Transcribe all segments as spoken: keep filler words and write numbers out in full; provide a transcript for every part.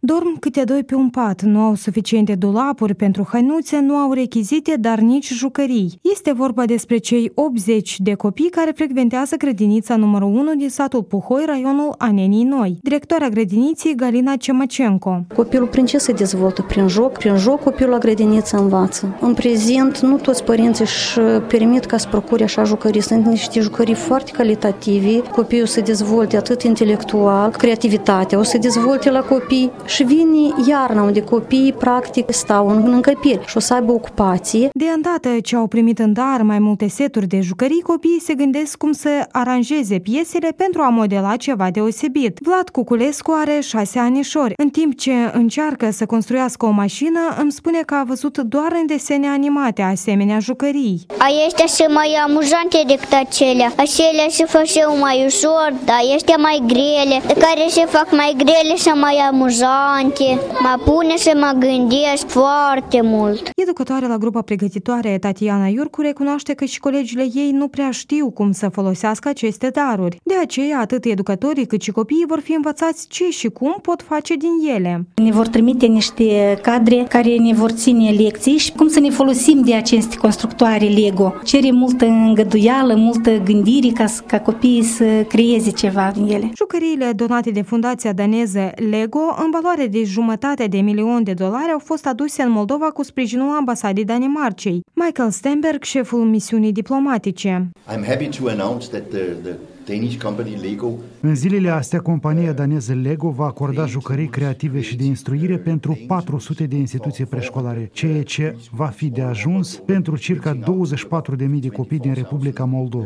Dorm câte doi pe un pat, nu au suficiente dulapuri pentru hăinuțe, nu au rechizite, dar nici jucării. Este vorba despre cei optzeci de copii care frecventează grădinița numărul unu din satul Puhoi, raionul Anenii Noi. Directoarea grădiniței, Galina Cemacenco. Copilul prin ce se dezvoltă? Prin joc. Prin joc copilul la grădiniță învață. În prezent, nu toți părinții își permit ca să procure așa jucării. Sunt niște jucării foarte calitative. Copiii o să dezvolte atât intelectual, creativitatea o să dezvolte la copii și vine iarna unde copiii practic stau în încăperi și o să aibă ocupație. De îndată ce au primit în dar mai multe seturi de jucării, copiii se gândesc cum să aranjeze piesele pentru a modela ceva deosebit. Vlad Cuculescu are șase anișori. În timp ce încearcă să construiască o mașină, îmi spune că a văzut doar în desene animate asemenea jucării. Aceștia sunt mai amuzante decât acelea. Acelea se făceau mai ușor, dar ăștia mai grele. Care se fac mai grele și mai amuzante. Mă pune să mă gândesc foarte mult. Educatoarea la grupa pregătitoare, Tatiana Iurcu, recunoaște că și colegile ei nu prea știu cum să folosească aceste daruri. De aceea, atât educatorii cât și copiii vor fi învățați ce și cum pot face din ele. Ne vor trimite niște cadre care ne vor ține lecții și cum să ne folosim de aceste constructoare Lego. Cere multă îngăduială, multă gândire ca, ca copiii să creeze ceva din ele. Jucăriile donate de fundația daneză Lego, în valoare de jumătate de milion de dolari, au fost aduse în Moldova cu sprijinul ambasadei Danemarcei. Michael Stenberg, șeful misiunii diplomatice. I'm happy to announce that the, the Danish company Lego. În zilele astea, compania daneză Lego va acorda jucării creative și de instruire pentru patru sute de instituții preșcolare, ceea ce va fi de ajuns pentru circa douăzeci și patru de mii de copii din Republica Moldova.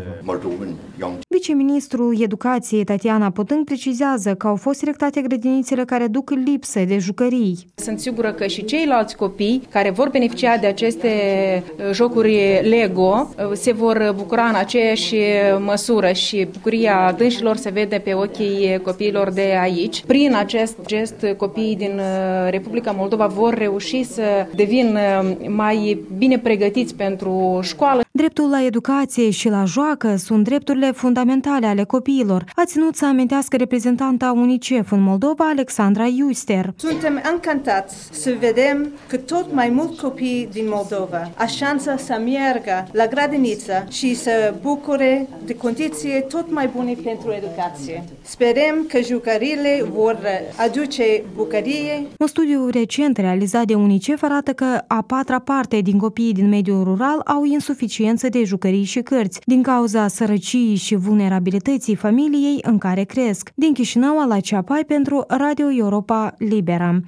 Viceministrul Educației Tatiana Potâng precizează că au fost selectate grădinițele care duc lipsă de jucării. Sunt sigură că și ceilalți copii care vor beneficia de aceste jocuri Lego se vor bucura în aceeași măsură și bucuria dânșilor se vede pe ochii copiilor de aici. Prin acest gest, copiii din Republica Moldova vor reuși să devină mai bine pregătiți pentru școală. Dreptul la educație și la joacă sunt drepturile fundamentale ale copiilor, a ținut să amintească reprezentanta UNICEF în Moldova, Alexandra Iuster. Suntem încântați să vedem că tot mai mulți copii din Moldova au șansa să meargă la grădiniță și să bucure de condiții tot mai bune pentru educație. Sperăm că jucăriile vor aduce bucurie. Un studiu recent realizat de UNICEF arată că a patra parte din copiii din mediul rural au insuficiență de jucării și cărți, din cauza sărăciei și vulnerabilității familiei în care cresc. Din Chișinău, la Ceapai pentru Radio Europa Liberă.